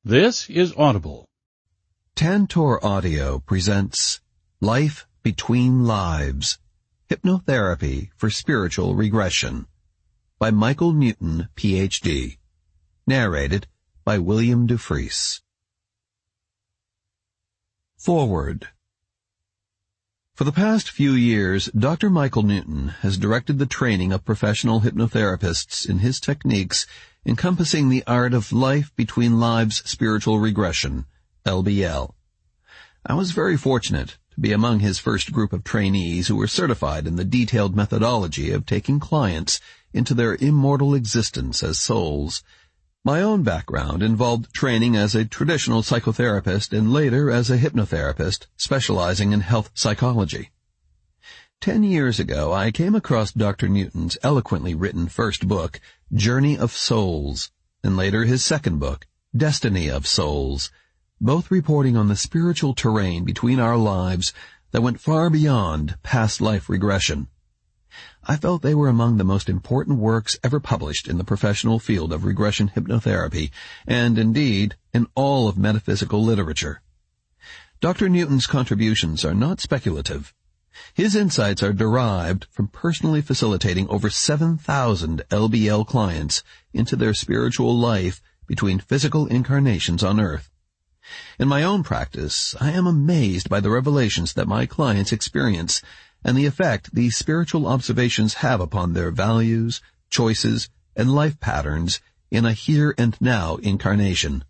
This is Audible. Tantor Audio presents Life Between Lives, Hypnotherapy for Spiritual Regression by Michael Newton, Ph.D. Narrated by William Dufresne. Forward. For the past few years, Dr. Michael Newton has directed the training of professional hypnotherapists in his techniques encompassing the art of life between lives spiritual regression, LBL. I was very fortunate to be among his first group of trainees who were certified in the detailed methodology of taking clients into their immortal existence as souls. My own background involved training as a traditional psychotherapist and later as a hypnotherapist specializing in health psychology. 10 years ago, I came across Dr. Newton's eloquently written first book, Journey of Souls, and later his second book, Destiny of Souls, both reporting on the spiritual terrain between our lives that went far beyond past life regression. I felt they were among the most important works ever published in the professional field of regression hypnotherapy, and indeed in all of metaphysical literature. Dr. Newton's contributions are not speculative. His insights are derived from personally facilitating over 7,000 LBL clients into their spiritual life between physical incarnations on Earth. In my own practice, I am amazed by the revelations that my clients experience and the effect these spiritual observations have upon their values, choices, and life patterns in a here-and-now incarnation.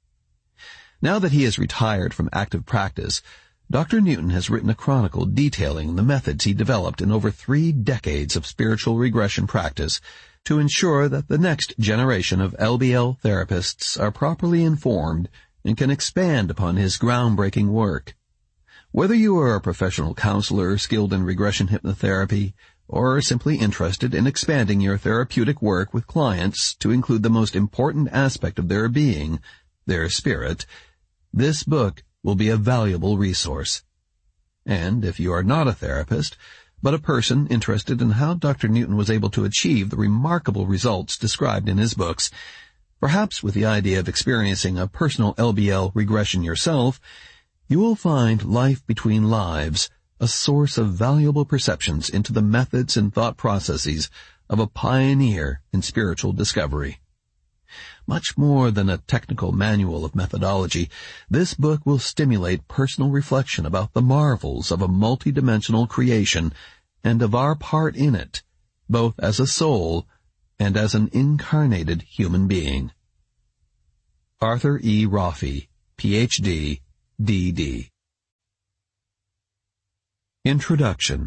Now that he has retired from active practice, Dr. Newton has written a chronicle detailing the methods he developed in over 3 decades of spiritual regression practice to ensure that the next generation of LBL therapists are properly informed and can expand upon his groundbreaking work. Whether you are a professional counselor skilled in regression hypnotherapy or simply interested in expanding your therapeutic work with clients to include the most important aspect of their being, their spirit, this book will be a valuable resource. And if you are not a therapist, but a person interested in how Dr. Newton was able to achieve the remarkable results described in his books, perhaps with the idea of experiencing a personal LBL regression yourself, you will find Life Between Lives a source of valuable perceptions into the methods and thought processes of a pioneer in spiritual discovery. Much more than a technical manual of methodology, this book will stimulate personal reflection about the marvels of a multidimensional creation and of our part in it, both as a soul and as an incarnated human being. Arthur E. Roffey, Ph.D., D.D. Introduction.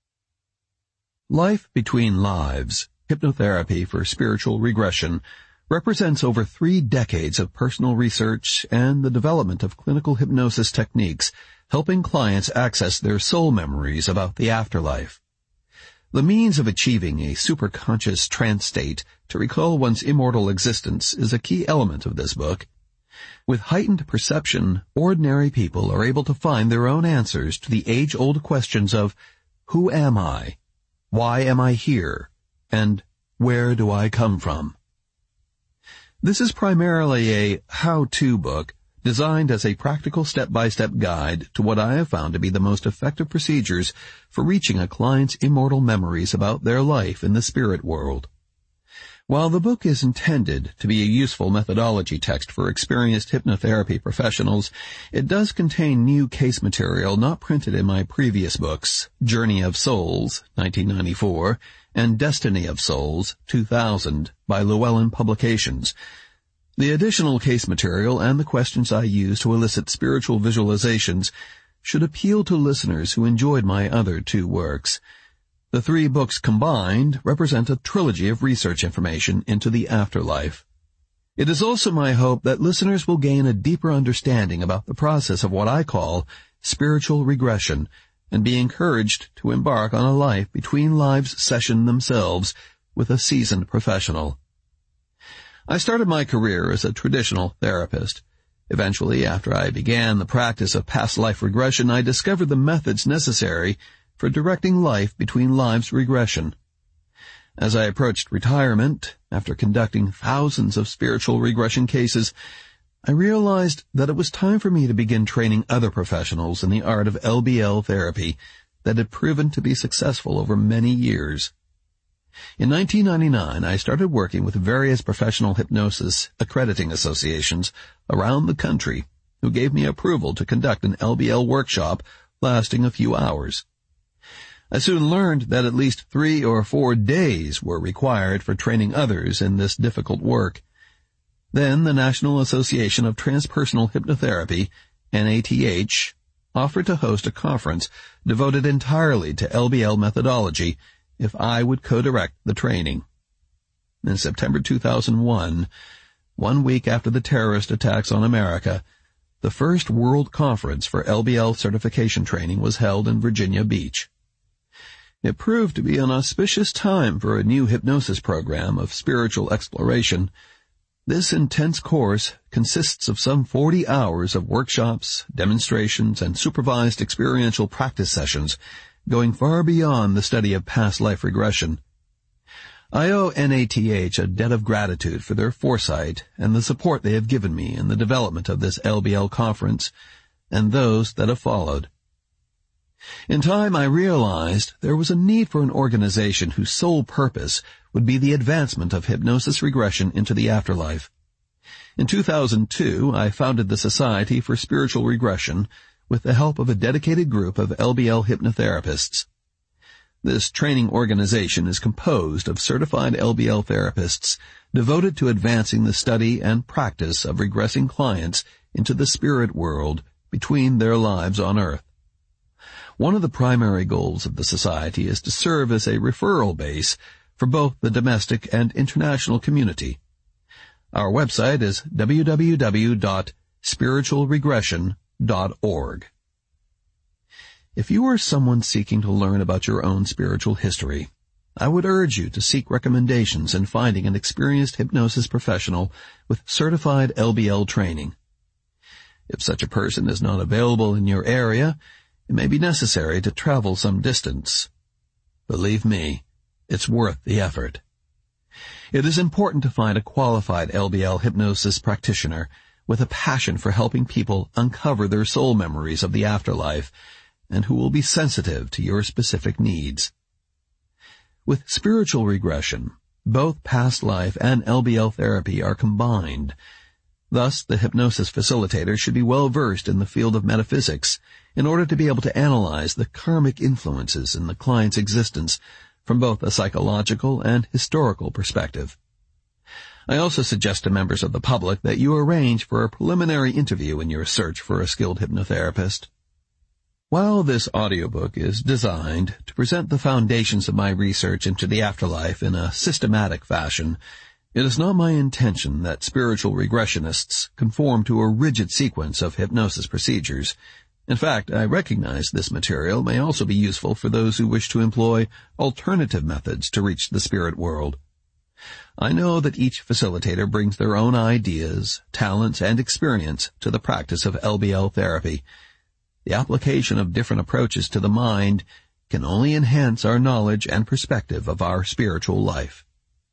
Life Between Lives, Hypnotherapy for Spiritual Regression, represents over 3 decades of personal research and the development of clinical hypnosis techniques, helping clients access their soul memories about the afterlife. The means of achieving a superconscious trance state to recall one's immortal existence is a key element of this book. With heightened perception, ordinary people are able to find their own answers to the age-old questions of, who am I? Why am I here? And where do I come from? This is primarily a how-to book designed as a practical step-by-step guide to what I have found to be the most effective procedures for reaching a client's immortal memories about their life in the spirit world. While the book is intended to be a useful methodology text for experienced hypnotherapy professionals, it does contain new case material not printed in my previous books, Journey of Souls, 1994, and Destiny of Souls, 2000, by Llewellyn Publications. The additional case material and the questions I use to elicit spiritual visualizations should appeal to listeners who enjoyed my other 2 works. The 3 books combined represent a trilogy of research information into the afterlife. It is also my hope that listeners will gain a deeper understanding about the process of what I call spiritual regression and be encouraged to embark on a life between lives session themselves with a seasoned professional. I started my career as a traditional therapist. Eventually, after I began the practice of past life regression, I discovered the methods necessary for directing life between lives regression. As I approached retirement, after conducting thousands of spiritual regression cases, I realized that it was time for me to begin training other professionals in the art of LBL therapy that had proven to be successful over many years. In 1999, I started working with various professional hypnosis accrediting associations around the country who gave me approval to conduct an LBL workshop lasting a few hours. I soon learned that at least 3 or 4 days were required for training others in this difficult work. Then the National Association of Transpersonal Hypnotherapy, NATH, offered to host a conference devoted entirely to LBL methodology if I would co-direct the training. In September 2001, 1 week after the terrorist attacks on America, the first World Conference for LBL certification training was held in Virginia Beach. It proved to be an auspicious time for a new hypnosis program of spiritual exploration. This intense course consists of some 40 hours of workshops, demonstrations, and supervised experiential practice sessions, going far beyond the study of past life regression. I owe NATH a debt of gratitude for their foresight and the support they have given me in the development of this LBL conference and those that have followed. In time, I realized there was a need for an organization whose sole purpose would be the advancement of hypnosis regression into the afterlife. In 2002, I founded the Society for Spiritual Regression with the help of a dedicated group of LBL hypnotherapists. This training organization is composed of certified LBL therapists devoted to advancing the study and practice of regressing clients into the spirit world between their lives on earth. One of the primary goals of the Society is to serve as a referral base for both the domestic and international community. Our website is www.spiritualregression.org. If you are someone seeking to learn about your own spiritual history, I would urge you to seek recommendations in finding an experienced hypnosis professional with certified LBL training. If such a person is not available in your area, it may be necessary to travel some distance. Believe me, it's worth the effort. It is important to find a qualified LBL hypnosis practitioner with a passion for helping people uncover their soul memories of the afterlife and who will be sensitive to your specific needs. With spiritual regression, both past life and LBL therapy are combined. Thus, the hypnosis facilitator should be well versed in the field of metaphysics in order to be able to analyze the karmic influences in the client's existence from both a psychological and historical perspective. I also suggest to members of the public that you arrange for a preliminary interview in your search for a skilled hypnotherapist. While this audiobook is designed to present the foundations of my research into the afterlife in a systematic fashion, it is not my intention that spiritual regressionists conform to a rigid sequence of hypnosis procedures. In fact, I recognize this material may also be useful for those who wish to employ alternative methods to reach the spirit world. I know that each facilitator brings their own ideas, talents, and experience to the practice of LBL therapy. The application of different approaches to the mind can only enhance our knowledge and perspective of our spiritual life.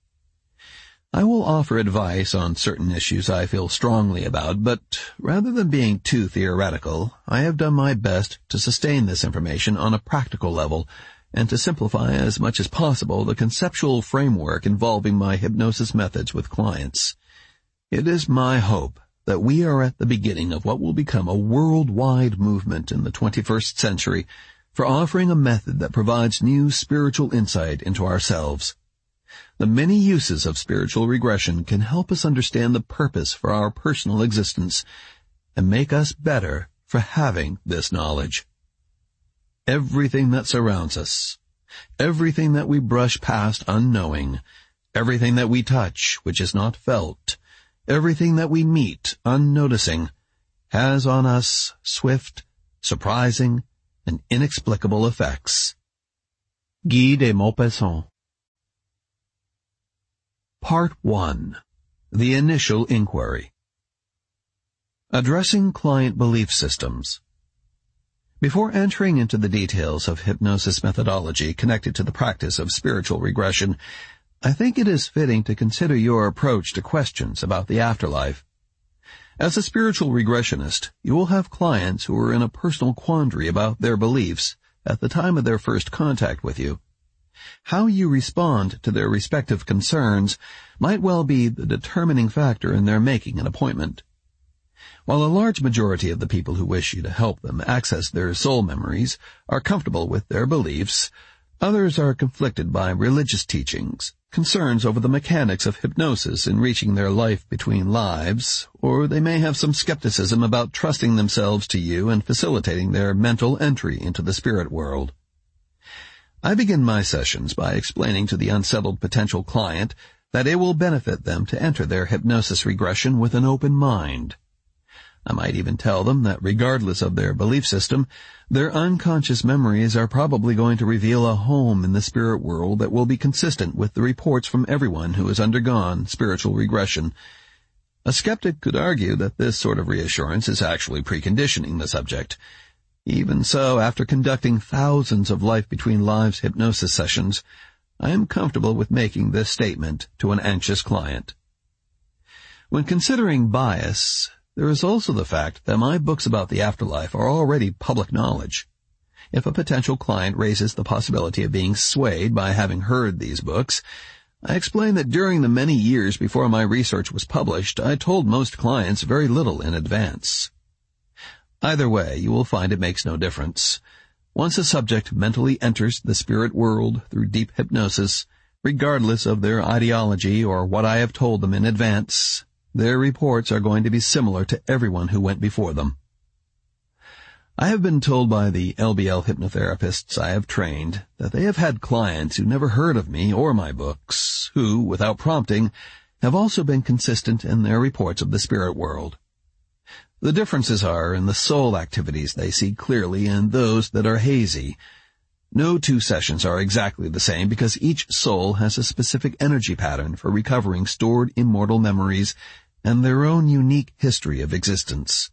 I will offer advice on certain issues I feel strongly about, but rather than being too theoretical, I have done my best to sustain this information on a practical level and to simplify as much as possible the conceptual framework involving my hypnosis methods with clients. It is my hope that we are at the beginning of what will become a worldwide movement in the 21st century for offering a method that provides new spiritual insight into ourselves. The many uses of spiritual regression can help us understand the purpose for our personal existence and make us better for having this knowledge. Everything that surrounds us, everything that we brush past unknowing, everything that we touch which is not felt, everything that we meet unnoticing, has on us swift, surprising, and inexplicable effects. Guy de Maupassant. Part 1. The Initial Inquiry. Addressing Client Belief Systems. Before entering into the details of hypnosis methodology connected to the practice of spiritual regression, I think it is fitting to consider your approach to questions about the afterlife. As a spiritual regressionist, you will have clients who are in a personal quandary about their beliefs at the time of their first contact with you. How you respond to their respective concerns might well be the determining factor in their making an appointment. While a large majority of the people who wish you to help them access their soul memories are comfortable with their beliefs, others are conflicted by religious teachings, concerns over the mechanics of hypnosis in reaching their life between lives, or they may have some skepticism about trusting themselves to you and facilitating their mental entry into the spirit world. I begin my sessions by explaining to the unsettled potential client that it will benefit them to enter their hypnosis regression with an open mind. I might even tell them that regardless of their belief system, their unconscious memories are probably going to reveal a home in the spirit world that will be consistent with the reports from everyone who has undergone spiritual regression. A skeptic could argue that this sort of reassurance is actually preconditioning the subject. Even so, after conducting thousands of Life Between Lives hypnosis sessions, I am comfortable with making this statement to an anxious client. When considering bias, there is also the fact that my books about the afterlife are already public knowledge. If a potential client raises the possibility of being swayed by having heard these books, I explain that during the many years before my research was published, I told most clients very little in advance. Either way, you will find it makes no difference. Once a subject mentally enters the spirit world through deep hypnosis, regardless of their ideology or what I have told them in advance, their reports are going to be similar to everyone who went before them. I have been told by the LBL hypnotherapists I have trained that they have had clients who never heard of me or my books, who, without prompting, have also been consistent in their reports of the spirit world. The differences are in the soul activities they see clearly and those that are hazy. No two sessions are exactly the same because each soul has a specific energy pattern for recovering stored immortal memories and their own unique history of existence.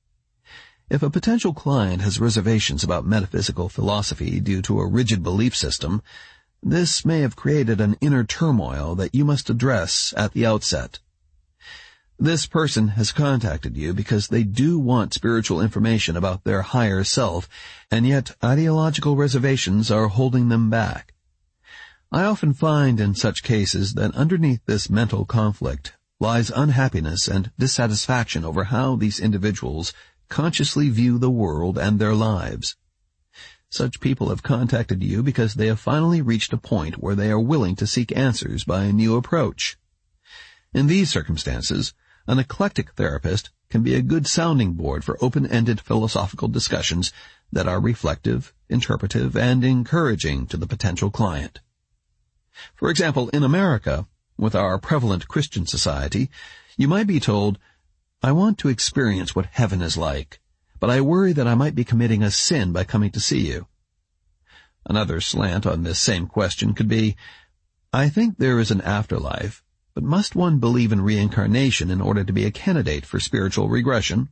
If a potential client has reservations about metaphysical philosophy due to a rigid belief system, this may have created an inner turmoil that you must address at the outset. This person has contacted you because they do want spiritual information about their higher self, and yet ideological reservations are holding them back. I often find in such cases that underneath this mental conflict lies unhappiness and dissatisfaction over how these individuals consciously view the world and their lives. Such people have contacted you because they have finally reached a point where they are willing to seek answers by a new approach. In these circumstances, an eclectic therapist can be a good sounding board for open-ended philosophical discussions that are reflective, interpretive, and encouraging to the potential client. For example, in America, with our prevalent Christian society, you might be told, "I want to experience what heaven is like, but I worry that I might be committing a sin by coming to see you." Another slant on this same question could be, "I think there is an afterlife, but must one believe in reincarnation in order to be a candidate for spiritual regression?"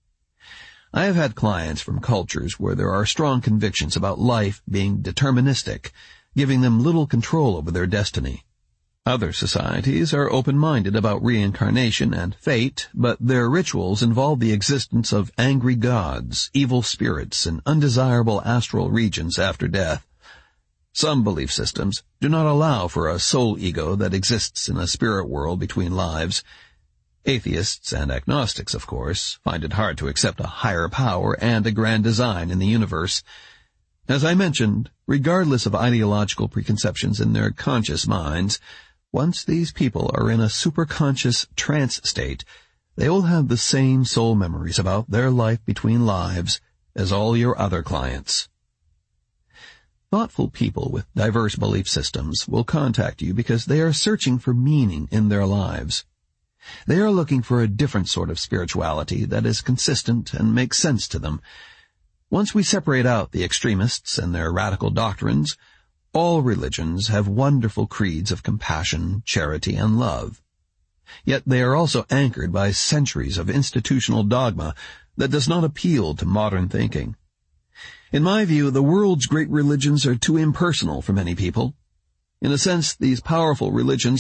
I have had clients from cultures where there are strong convictions about life being deterministic, giving them little control over their destiny. Other societies are open-minded about reincarnation and fate, but their rituals involve the existence of angry gods, evil spirits, and undesirable astral regions after death. Some belief systems do not allow for a soul ego that exists in a spirit world between lives. Atheists and agnostics, of course, find it hard to accept a higher power and a grand design in the universe. As I mentioned, regardless of ideological preconceptions in their conscious minds, once these people are in a superconscious trance state, they will have the same soul memories about their life between lives as all your other clients. Thoughtful people with diverse belief systems will contact you because they are searching for meaning in their lives. They are looking for a different sort of spirituality that is consistent and makes sense to them. Once we separate out the extremists and their radical doctrines, all religions have wonderful creeds of compassion, charity, and love. Yet they are also anchored by centuries of institutional dogma that does not appeal to modern thinking. In my view, the world's great religions are too impersonal for many people. In a sense, these powerful religions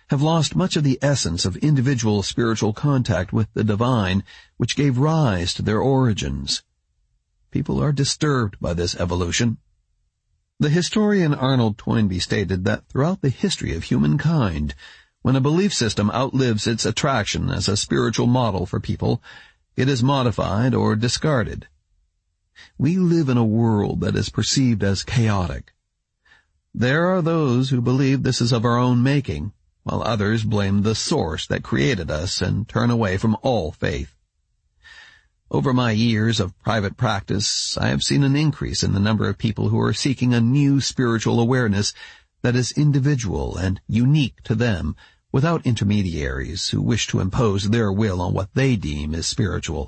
have lost much of the essence of individual spiritual contact with the divine, which gave rise to their origins. People are disturbed by this evolution. The historian Arnold Toynbee stated that throughout the history of humankind, when a belief system outlives its attraction as a spiritual model for people, it is modified or discarded. We live in a world that is perceived as chaotic. There are those who believe this is of our own making, while others blame the source that created us and turn away from all faith. Over my years of private practice, I have seen an increase in the number of people who are seeking a new spiritual awareness that is individual and unique to them, without intermediaries who wish to impose their will on what they deem as spiritual.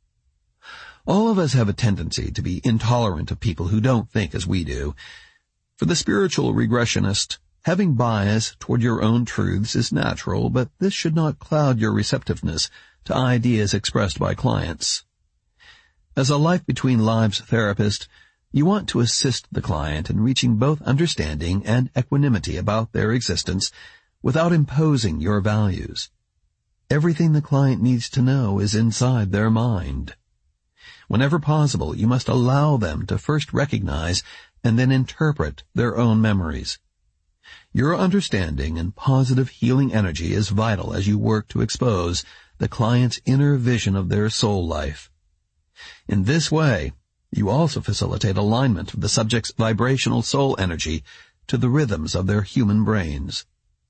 All of us have a tendency to be intolerant of people who don't think as we do. For the spiritual regressionist, having bias toward your own truths is natural, but this should not cloud your receptiveness to ideas expressed by clients. As a Life Between Lives therapist, you want to assist the client in reaching both understanding and equanimity about their existence without imposing your values. Everything the client needs to know is inside their mind. Whenever possible, you must allow them to first recognize and then interpret their own memories. Your understanding and positive healing energy is vital as you work to expose the client's inner vision of their soul life. In this way, you also facilitate alignment of the subject's vibrational soul energy to the rhythms of their human brains.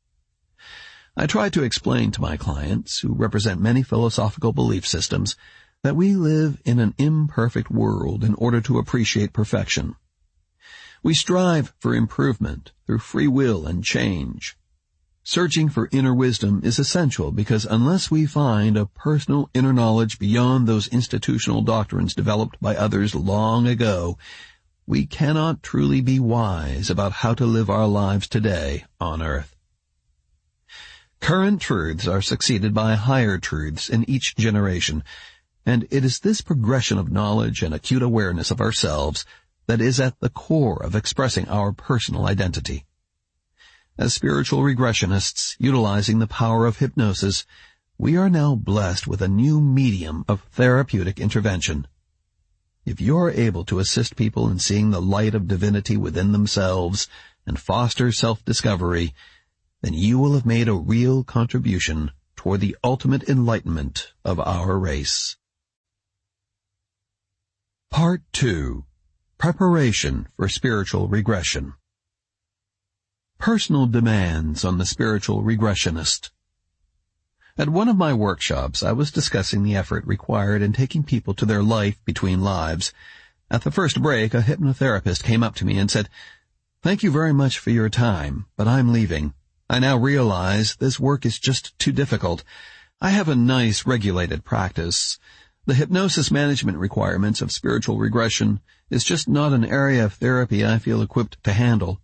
I try to explain to my clients, who represent many philosophical belief systems, that we live in an imperfect world in order to appreciate perfection. We strive for improvement through free will and change. Searching for inner wisdom is essential because unless we find a personal inner knowledge beyond those institutional doctrines developed by others long ago, we cannot truly be wise about how to live our lives today on earth. Current truths are succeeded by higher truths in each generation, and it is this progression of knowledge and acute awareness of ourselves that is at the core of expressing our personal identity. As spiritual regressionists utilizing the power of hypnosis, we are now blessed with a new medium of therapeutic intervention. If you are able to assist people in seeing the light of divinity within themselves and foster self-discovery, then you will have made a real contribution toward the ultimate enlightenment of our race. Part 2. Preparation for Spiritual Regression. Personal demands on the spiritual regressionist. At one of my workshops, I was discussing the effort required in taking people to their life between lives. At the first break, a hypnotherapist came up to me and said, "Thank you very much for your time, but I'm leaving. I now realize this work is just too difficult. I have a nice, regulated practice. The hypnosis management requirements of spiritual regression is just not an area of therapy I feel equipped to handle."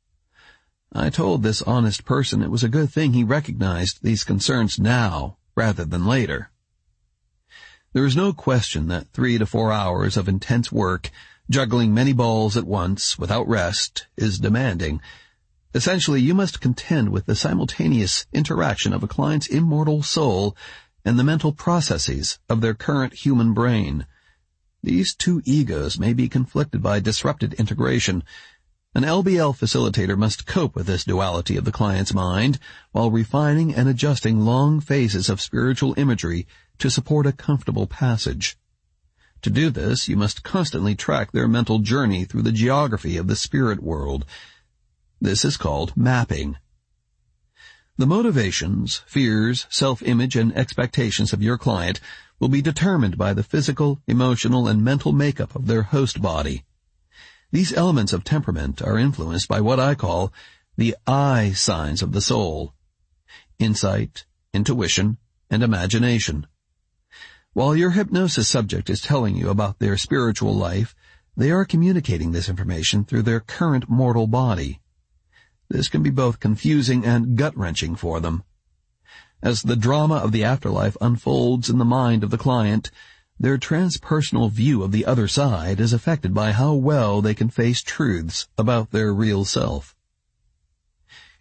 I told this honest person it was a good thing he recognized these concerns now rather than later. There is no question that 3 to 4 hours of intense work, juggling many balls at once without rest, is demanding. Essentially, you must contend with the simultaneous interaction of a client's immortal soul and the mental processes of their current human brain. These two egos may be conflicted by disrupted integration. An LBL facilitator must cope with this duality of the client's mind while refining and adjusting long phases of spiritual imagery to support a comfortable passage. To do this, you must constantly track their mental journey through the geography of the spirit world. This is called mapping. The motivations, fears, self-image, and expectations of your client will be determined by the physical, emotional, and mental makeup of their host body. These elements of temperament are influenced by what I call the I signs of the soul: insight, intuition, and imagination. While your hypnosis subject is telling you about their spiritual life, they are communicating this information through their current mortal body. This can be both confusing and gut-wrenching for them. As the drama of the afterlife unfolds in the mind of the client, their transpersonal view of the other side is affected by how well they can face truths about their real self.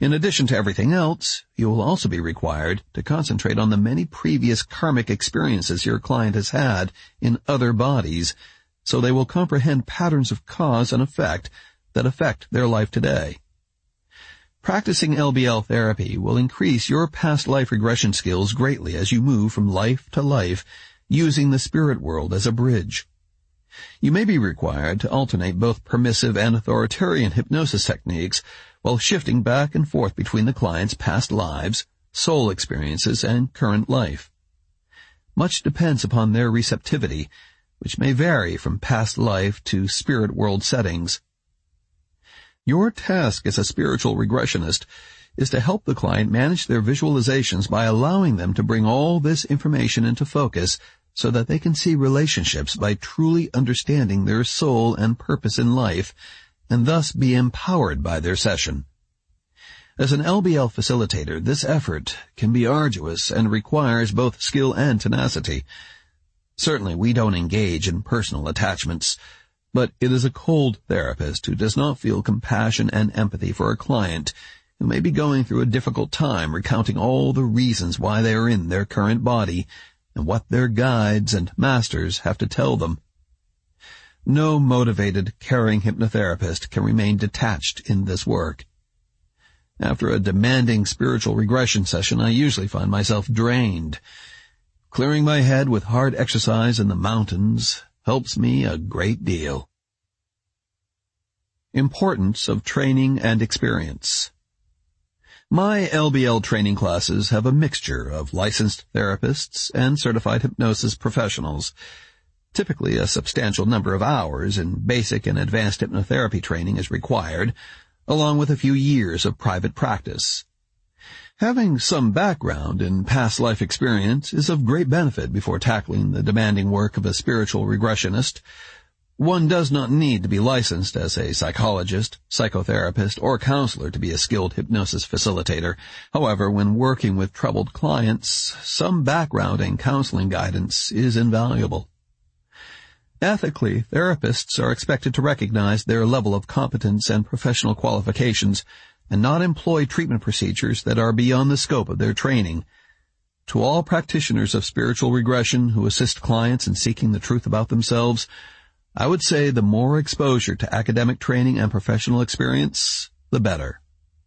In addition to everything else, you will also be required to concentrate on the many previous karmic experiences your client has had in other bodies, so they will comprehend patterns of cause and effect that affect their life today. Practicing LBL therapy will increase your past life regression skills greatly as you move from life to life, using the spirit world as a bridge. You may be required to alternate both permissive and authoritarian hypnosis techniques while shifting back and forth between the client's past lives, soul experiences, and current life. Much depends upon their receptivity, which may vary from past life to spirit world settings. Your task as a spiritual regressionist is to help the client manage their visualizations by allowing them to bring all this information into focus so that they can see relationships by truly understanding their soul and purpose in life, and thus be empowered by their session. As an LBL facilitator, this effort can be arduous and requires both skill and tenacity. Certainly, we don't engage in personal attachments, but it is a cold therapist who does not feel compassion and empathy for a client who may be going through a difficult time recounting all the reasons why they are in their current body and what their guides and masters have to tell them. No motivated, caring hypnotherapist can remain detached in this work. After a demanding spiritual regression session, I usually find myself drained. Clearing my head with hard exercise in the mountains helps me a great deal. Importance of training and experience. My LBL training classes have a mixture of licensed therapists and certified hypnosis professionals. Typically, a substantial number of hours in basic and advanced hypnotherapy training is required, along with a few years of private practice. Having some background in past life experience is of great benefit before tackling the demanding work of a spiritual regressionist. One does not need to be licensed as a psychologist, psychotherapist, or counselor to be a skilled hypnosis facilitator. However, when working with troubled clients, some background in counseling guidance is invaluable. Ethically, therapists are expected to recognize their level of competence and professional qualifications and not employ treatment procedures that are beyond the scope of their training. To all practitioners of spiritual regression who assist clients in seeking the truth about themselves, I would say the more exposure to academic training and professional experience, the better.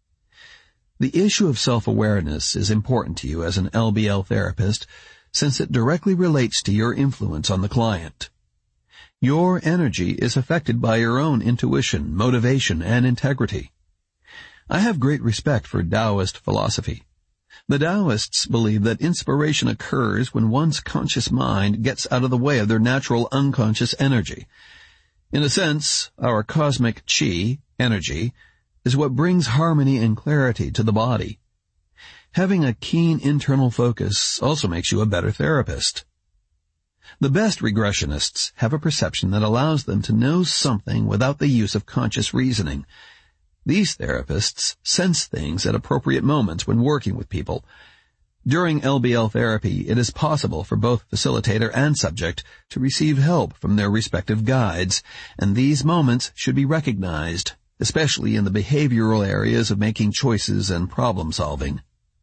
The issue of self-awareness is important to you as an LBL therapist since it directly relates to your influence on the client. Your energy is affected by your own intuition, motivation, and integrity. I have great respect for Taoist philosophy. The Taoists believe that inspiration occurs when one's conscious mind gets out of the way of their natural unconscious energy. In a sense, our cosmic chi, energy, is what brings harmony and clarity to the body. Having a keen internal focus also makes you a better therapist. The best regressionists have a perception that allows them to know something without the use of conscious reasoning. These therapists sense things at appropriate moments when working with people. During LBL therapy, it is possible for both facilitator and subject to receive help from their respective guides, and these moments should be recognized, especially in the behavioral areas of making choices and problem solving.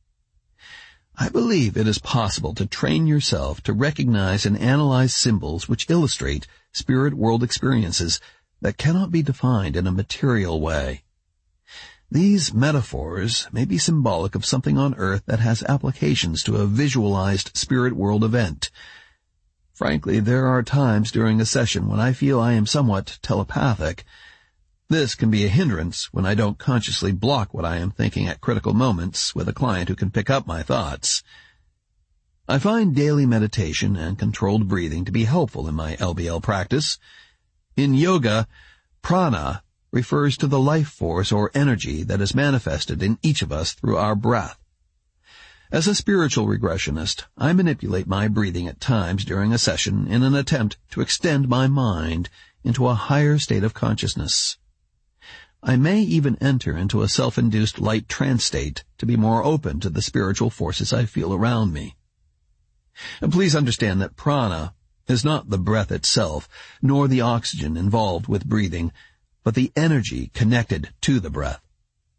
I believe it is possible to train yourself to recognize and analyze symbols which illustrate spirit world experiences that cannot be defined in a material way. These metaphors may be symbolic of something on earth that has applications to a visualized spirit world event. Frankly, there are times during a session when I feel I am somewhat telepathic. This can be a hindrance when I don't consciously block what I am thinking at critical moments with a client who can pick up my thoughts. I find daily meditation and controlled breathing to be helpful in my LBL practice. In yoga, prana refers to the life force or energy that is manifested in each of us through our breath. As a spiritual regressionist, I manipulate my breathing at times during a session in an attempt to extend my mind into a higher state of consciousness. I may even enter into a self-induced light trance state to be more open to the spiritual forces I feel around me. And please understand that prana is not the breath itself, nor the oxygen involved with breathing, but the energy connected to the breath.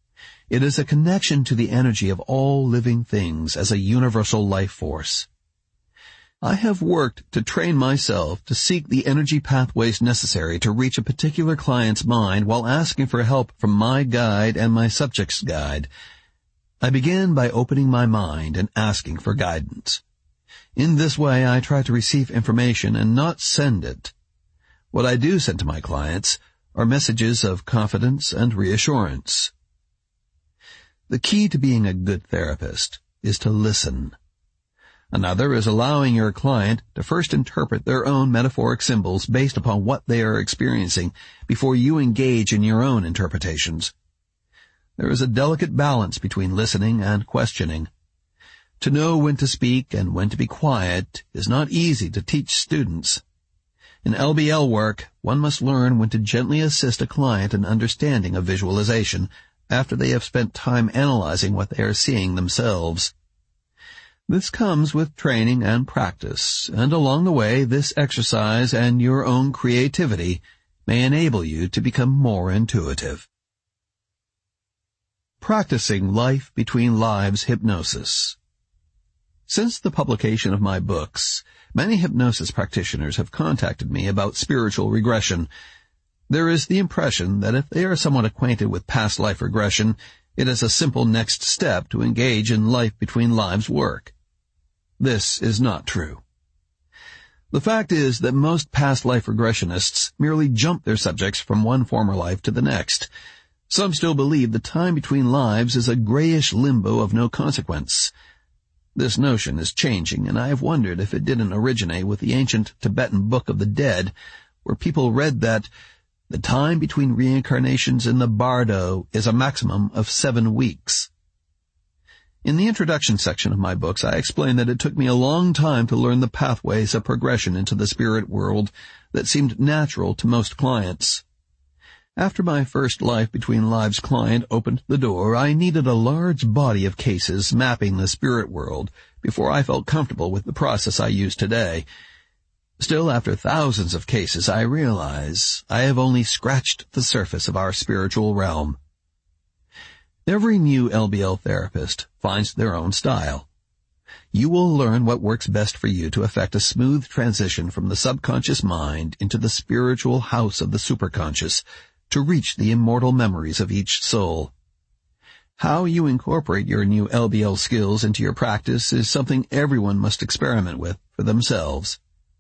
It is a connection to the energy of all living things as a universal life force. I have worked to train myself to seek the energy pathways necessary to reach a particular client's mind while asking for help from my guide and my subject's guide. I begin by opening my mind and asking for guidance. In this way, I try to receive information and not send it. What I do send to my clients are messages of confidence and reassurance. The key to being a good therapist is to listen. Another is allowing your client to first interpret their own metaphoric symbols based upon what they are experiencing before you engage in your own interpretations. There is a delicate balance between listening and questioning. To know when to speak and when to be quiet is not easy to teach students. In LBL work, one must learn when to gently assist a client in understanding a visualization after they have spent time analyzing what they are seeing themselves. This comes with training and practice, and along the way, this exercise and your own creativity may enable you to become more intuitive. Practicing Life Between Lives Hypnosis. Since the publication of my books, many hypnosis practitioners have contacted me about spiritual regression. There is the impression that if they are somewhat acquainted with past life regression, it is a simple next step to engage in life between lives work. This is not true. The fact is that most past life regressionists merely jump their subjects from one former life to the next. Some still believe the time between lives is a grayish limbo of no consequence. This notion is changing, and I have wondered if it didn't originate with the ancient Tibetan Book of the Dead, where people read that the time between reincarnations in the bardo is a maximum of 7 weeks. In the introduction section of my books, I explain that it took me a long time to learn the pathways of progression into the spirit world that seemed natural to most clients. After my first Life Between Lives client opened the door, I needed a large body of cases mapping the spirit world before I felt comfortable with the process I use today. Still, after thousands of cases, I realize I have only scratched the surface of our spiritual realm. Every new LBL therapist finds their own style. You will learn what works best for you to effect a smooth transition from the subconscious mind into the spiritual house of the superconscious to reach the immortal memories of each soul. How you incorporate your new LBL skills into your practice is something everyone must experiment with for themselves.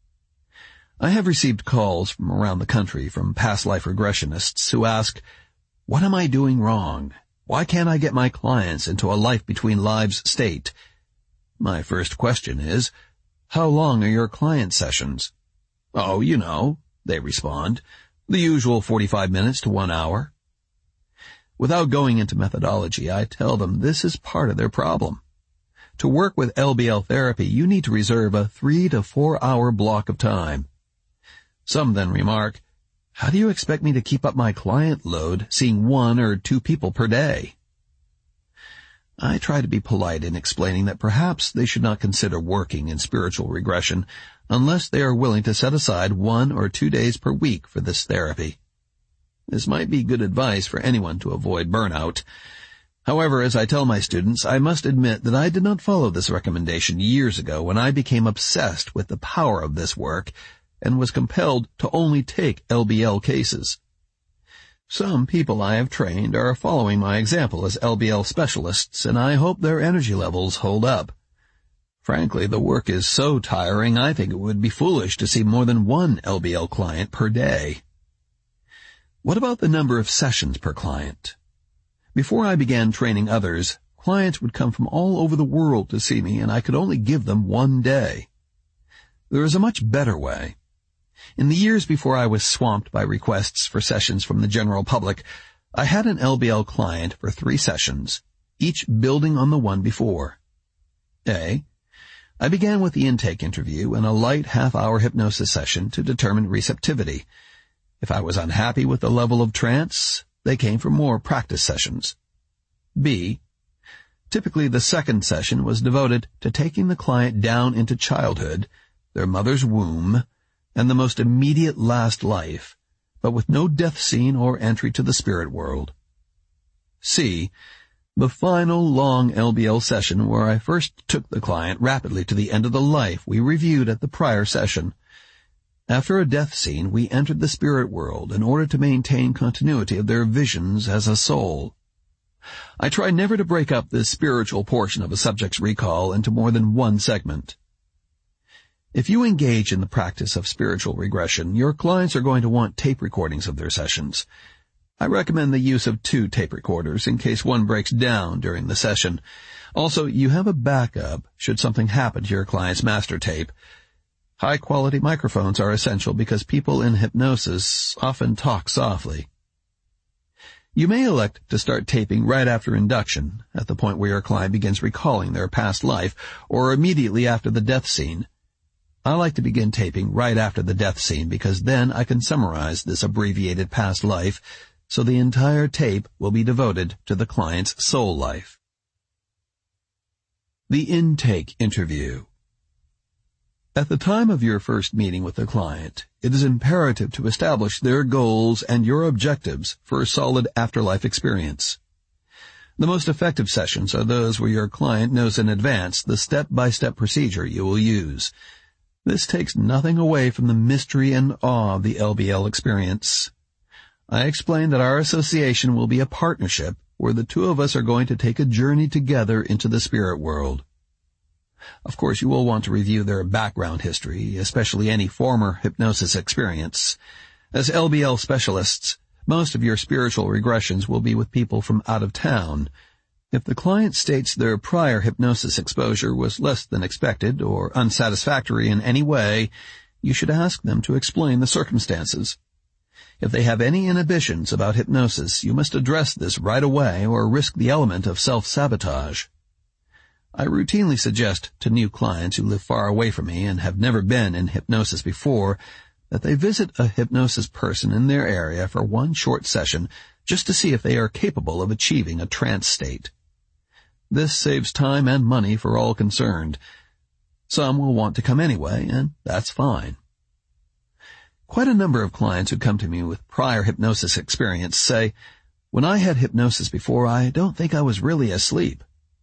I have received calls from around the country from past life regressionists who ask, "What am I doing wrong? Why can't I get my clients into a life between lives state?" My first question is, "How long are your client sessions?" "Oh, you know," they respond, "the usual 45 minutes to 1 hour." Without going into methodology, I tell them this is part of their problem. To work with LBL therapy, you need to reserve a 3 to 4 hour block of time. Some then remark, "How do you expect me to keep up my client load seeing 1 or 2 people per day?" I try to be polite in explaining that perhaps they should not consider working in spiritual regression unless they are willing to set aside 1 or 2 days per week for this therapy. This might be good advice for anyone to avoid burnout. However, as I tell my students, I must admit that I did not follow this recommendation years ago when I became obsessed with the power of this work and was compelled to only take LBL cases. Some people I have trained are following my example as LBL specialists, and I hope their energy levels hold up. Frankly, the work is so tiring, I think it would be foolish to see more than 1 LBL client per day. What about the number of sessions per client? Before I began training others, clients would come from all over the world to see me, and I could only give them 1 day. There is a much better way. In the years before I was swamped by requests for sessions from the general public, I had an LBL client for 3 sessions, each building on the one before. I began with the intake interview and a light half-hour hypnosis session to determine receptivity. If I was unhappy with the level of trance, they came for more practice sessions. B. Typically the second session was devoted to taking the client down into childhood, their mother's womb, and the most immediate last life, but with no death scene or entry to the spirit world. C. The final long LBL session where I first took the client rapidly to the end of the life we reviewed at the prior session. After a death scene, we entered the spirit world in order to maintain continuity of their visions as a soul. I try never to break up the spiritual portion of a subject's recall into more than one segment. If you engage in the practice of spiritual regression, your clients are going to want tape recordings of their sessions. I recommend the use of 2 tape recorders in case one breaks down during the session. Also, you have a backup should something happen to your client's master tape. High-quality microphones are essential because people in hypnosis often talk softly. You may elect to start taping right after induction, at the point where your client begins recalling their past life, or immediately after the death scene. I like to begin taping right after the death scene because then I can summarize this abbreviated past life, so the entire tape will be devoted to the client's soul life. The intake interview. At the time of your first meeting with the client, it is imperative to establish their goals and your objectives for a solid afterlife experience. The most effective sessions are those where your client knows in advance the step-by-step procedure you will use. This takes nothing away from the mystery and awe of the LBL experience. I explain that our association will be a partnership where the 2 of us are going to take a journey together into the spirit world. Of course, you will want to review their background history, especially any former hypnosis experience. As LBL specialists, most of your spiritual regressions will be with people from out of town. If the client states their prior hypnosis exposure was less than expected or unsatisfactory in any way, you should ask them to explain the circumstances. If they have any inhibitions about hypnosis, you must address this right away or risk the element of self-sabotage. I routinely suggest to new clients who live far away from me and have never been in hypnosis before that they visit a hypnosis person in their area for one short session just to see if they are capable of achieving a trance state. This saves time and money for all concerned. Some will want to come anyway, and that's fine. Quite a number of clients who come to me with prior hypnosis experience say, "When I had hypnosis before, I don't think I was really asleep."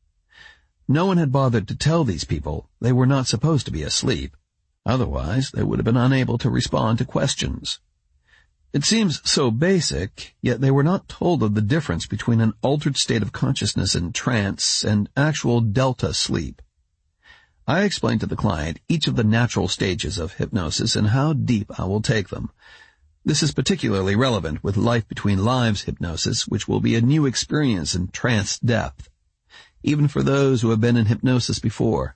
No one had bothered to tell these people they were not supposed to be asleep. Otherwise, they would have been unable to respond to questions. It seems so basic, yet they were not told of the difference between an altered state of consciousness in trance and actual delta sleep. I explain to the client each of the natural stages of hypnosis and how deep I will take them. This is particularly relevant with Life Between Lives hypnosis, which will be a new experience in trance depth, even for those who have been in hypnosis before.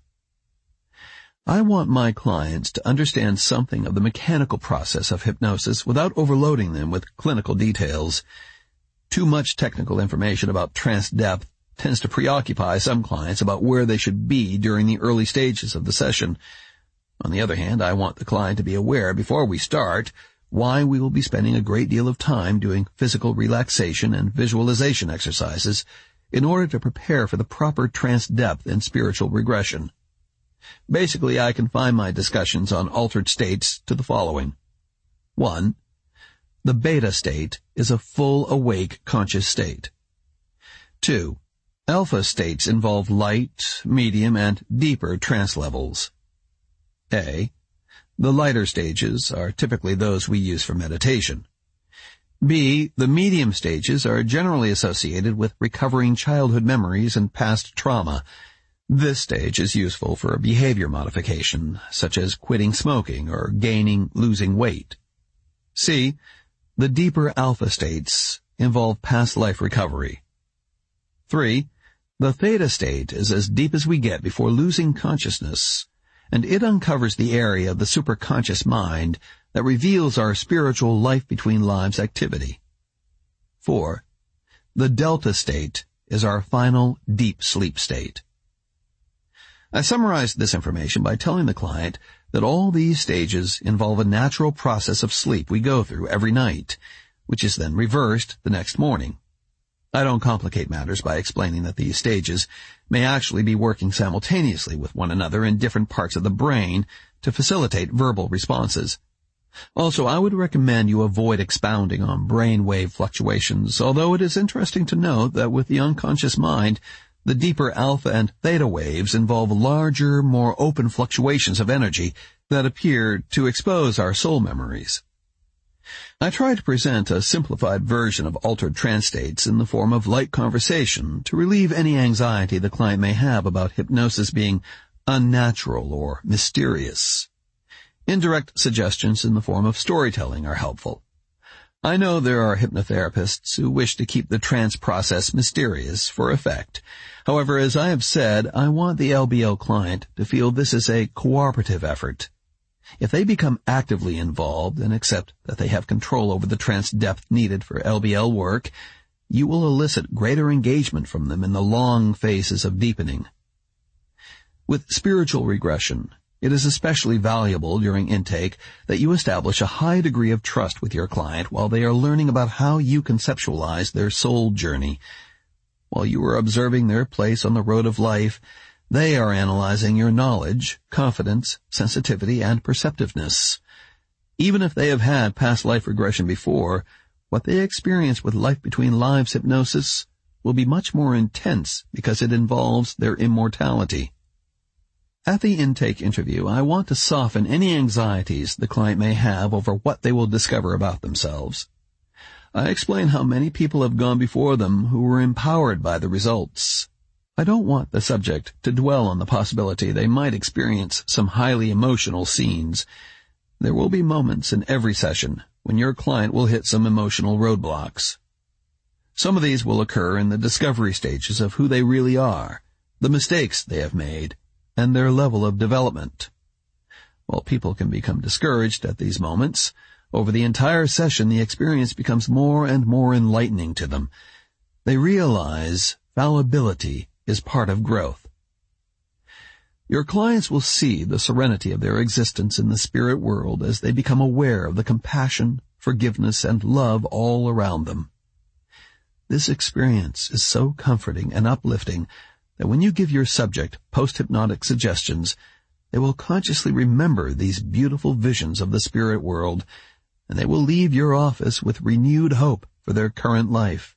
I want my clients to understand something of the mechanical process of hypnosis without overloading them with clinical details. Too much technical information about trance depth tends to preoccupy some clients about where they should be during the early stages of the session. On the other hand, I want the client to be aware before we start why we will be spending a great deal of time doing physical relaxation and visualization exercises in order to prepare for the proper trance depth and spiritual regression. Basically, I confine my discussions on altered states to the following. 1. The beta state is a full awake conscious state. 2. Alpha states involve light, medium, and deeper trance levels. A. The lighter stages are typically those we use for meditation. B. The medium stages are generally associated with recovering childhood memories and past trauma. This stage is useful for behavior modification, such as quitting smoking or losing weight. C. The deeper alpha states involve past life recovery. 3. The theta state is as deep as we get before losing consciousness, and it uncovers the area of the superconscious mind that reveals our spiritual life between lives activity. 4. The delta state is our final deep sleep state. I summarized this information by telling the client that all these stages involve a natural process of sleep we go through every night, which is then reversed the next morning. I don't complicate matters by explaining that these stages may actually be working simultaneously with one another in different parts of the brain to facilitate verbal responses. Also, I would recommend you avoid expounding on brainwave fluctuations, although it is interesting to note that with the unconscious mind, the deeper alpha and theta waves involve larger, more open fluctuations of energy that appear to expose our soul memories. I try to present a simplified version of altered trance states in the form of light conversation to relieve any anxiety the client may have about hypnosis being unnatural or mysterious. Indirect suggestions in the form of storytelling are helpful. I know there are hypnotherapists who wish to keep the trance process mysterious for effect. However, as I have said, I want the LBL client to feel this is a cooperative effort. If they become actively involved and accept that they have control over the trance depth needed for LBL work, you will elicit greater engagement from them in the long phases of deepening. With spiritual regression, it is especially valuable during intake that you establish a high degree of trust with your client while they are learning about how you conceptualize their soul journey. While you are observing their place on the road of life, they are analyzing your knowledge, confidence, sensitivity, and perceptiveness. Even if they have had past life regression before, what they experience with Life Between Lives hypnosis will be much more intense because it involves their immortality. At the intake interview, I want to soften any anxieties the client may have over what they will discover about themselves. I explain how many people have gone before them who were empowered by the results. I don't want the subject to dwell on the possibility they might experience some highly emotional scenes. There will be moments in every session when your client will hit some emotional roadblocks. Some of these will occur in the discovery stages of who they really are, the mistakes they have made, and their level of development. While people can become discouraged at these moments, over the entire session the experience becomes more and more enlightening to them. They realize fallibility is part of growth. Your clients will see the serenity of their existence in the spirit world as they become aware of the compassion, forgiveness, and love all around them. This experience is so comforting and uplifting that when you give your subject post-hypnotic suggestions, they will consciously remember these beautiful visions of the spirit world, and they will leave your office with renewed hope for their current life.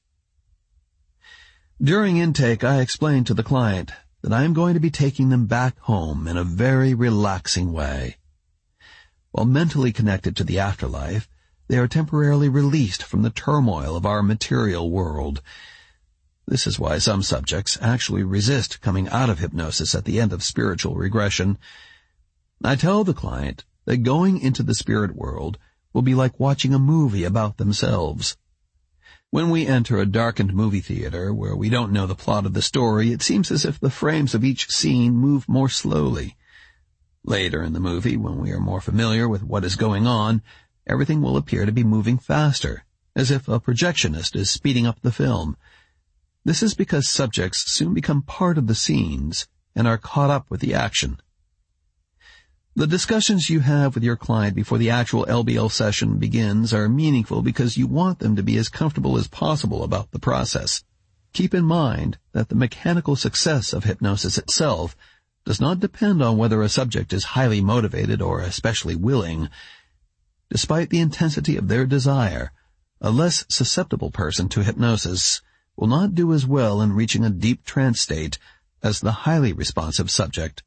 During intake, I explain to the client that I am going to be taking them back home in a very relaxing way. While mentally connected to the afterlife, they are temporarily released from the turmoil of our material world. This is why some subjects actually resist coming out of hypnosis at the end of spiritual regression. I tell the client that going into the spirit world will be like watching a movie about themselves. When we enter a darkened movie theater where we don't know the plot of the story, it seems as if the frames of each scene move more slowly. Later in the movie, when we are more familiar with what is going on, everything will appear to be moving faster, as if a projectionist is speeding up the film. This is because subjects soon become part of the scenes and are caught up with the action. The discussions you have with your client before the actual LBL session begins are meaningful because you want them to be as comfortable as possible about the process. Keep in mind that the mechanical success of hypnosis itself does not depend on whether a subject is highly motivated or especially willing. Despite the intensity of their desire, a less susceptible person to hypnosis will not do as well in reaching a deep trance state as the highly responsive subject.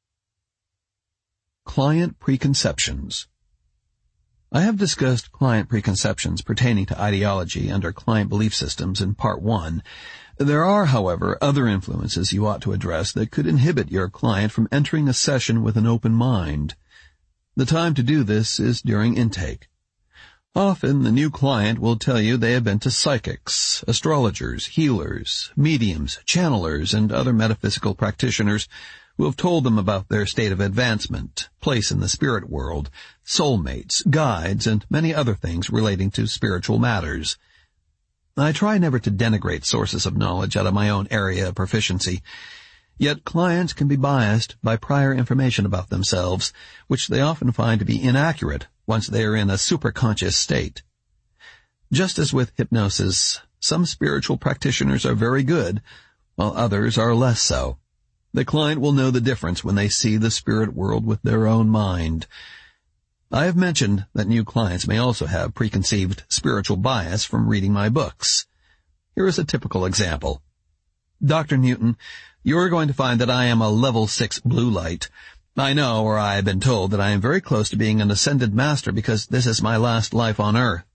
Client preconceptions. I have discussed client preconceptions pertaining to ideology under client belief systems in Part 1. There are, however, other influences you ought to address that could inhibit your client from entering a session with an open mind. The time to do this is during intake. Often the new client will tell you they have been to psychics, astrologers, healers, mediums, channelers, and other metaphysical practitioners who have told them about their state of advancement, place in the spirit world, soulmates, guides, and many other things relating to spiritual matters. I try never to denigrate sources of knowledge out of my own area of proficiency, yet clients can be biased by prior information about themselves, which they often find to be inaccurate once they are in a superconscious state. Just as with hypnosis, some spiritual practitioners are very good, while others are less so. The client will know the difference when they see the spirit world with their own mind. I have mentioned that new clients may also have preconceived spiritual bias from reading my books. Here is a typical example. Dr. Newton, you are going to find that I am a level 6 blue light. I know, or I have been told, that I am very close to being an ascended master because this is my last life on earth.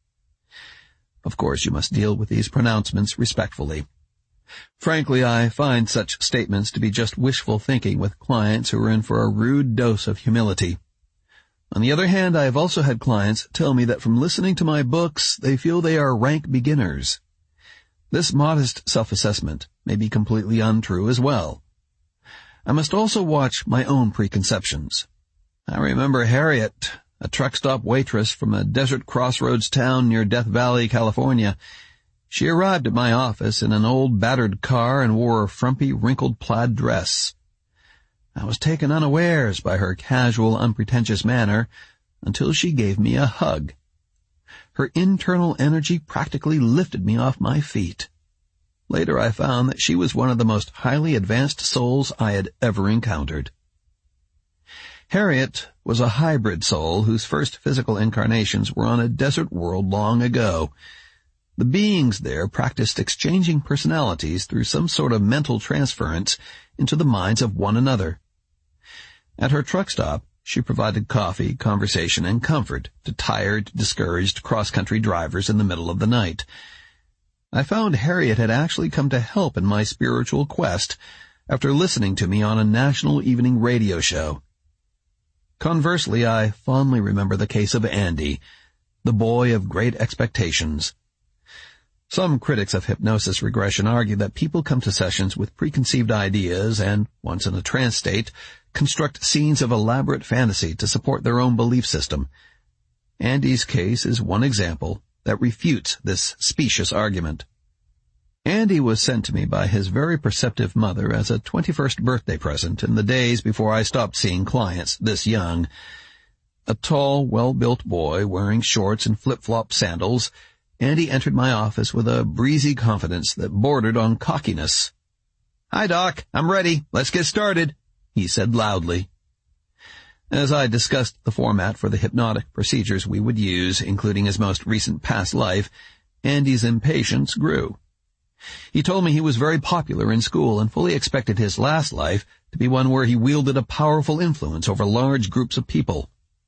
Of course, you must deal with these pronouncements respectfully. Frankly, I find such statements to be just wishful thinking with clients who are in for a rude dose of humility. On the other hand, I have also had clients tell me that from listening to my books, they feel they are rank beginners. This modest self-assessment may be completely untrue as well. I must also watch my own preconceptions. I remember Harriet, a truck stop waitress from a desert crossroads town near Death Valley, California. She arrived at my office in an old battered car and wore a frumpy, wrinkled plaid dress. I was taken unawares by her casual, unpretentious manner until she gave me a hug. Her internal energy practically lifted me off my feet. Later I found that she was one of the most highly advanced souls I had ever encountered. Harriet was a hybrid soul whose first physical incarnations were on a desert world long ago. The beings there practiced exchanging personalities through some sort of mental transference into the minds of one another. At her truck stop, she provided coffee, conversation, and comfort to tired, discouraged cross-country drivers in the middle of the night. I found Harriet had actually come to help in my spiritual quest after listening to me on a national evening radio show. Conversely, I fondly remember the case of Andy, the boy of great expectations. Some critics of hypnosis regression argue that people come to sessions with preconceived ideas and, once in a trance state, construct scenes of elaborate fantasy to support their own belief system. Andy's case is one example that refutes this specious argument. Andy was sent to me by his very perceptive mother as a 21st birthday present in the days before I stopped seeing clients this young. A tall, well-built boy wearing shorts and flip-flop sandals, Andy entered my office with a breezy confidence that bordered on cockiness. "Hi, Doc. I'm ready. Let's get started," he said loudly. As I discussed the format for the hypnotic procedures we would use, including his most recent past life, Andy's impatience grew. He told me he was very popular in school and fully expected his last life to be one where he wielded a powerful influence over large groups of people.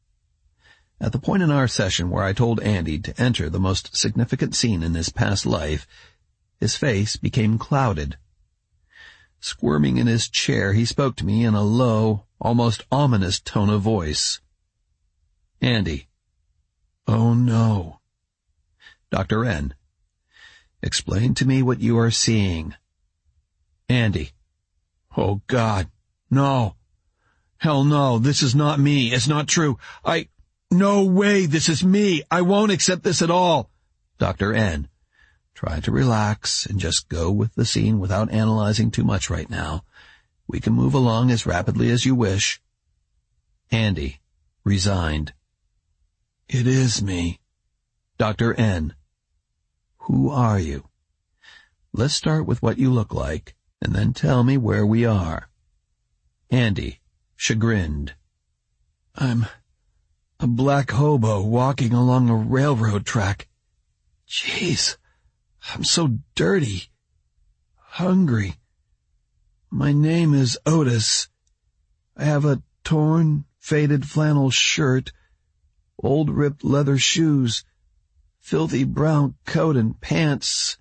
At the point in our session where I told Andy to enter the most significant scene in his past life, his face became clouded. Squirming in his chair, he spoke to me in a low, almost ominous tone of voice. "Andy." "Oh, no." "Dr. N. Explain to me what you are seeing." "Andy." "Oh, God. No. Hell no. This is not me. It's not true. No way. This is me. I won't accept this at all." "Dr. N. Try to relax and just go with the scene without analyzing too much right now. We can move along as rapidly as you wish." Andy, resigned. "It is me." "Dr. N. Who are you? Let's start with what you look like, and then tell me where we are." Andy, chagrined. "I'm a black hobo walking along a railroad track. Jeez, I'm so dirty. Hungry. My name is Otis. I have a torn, faded flannel shirt, old ripped leather shoes, filthy brown coat and pants.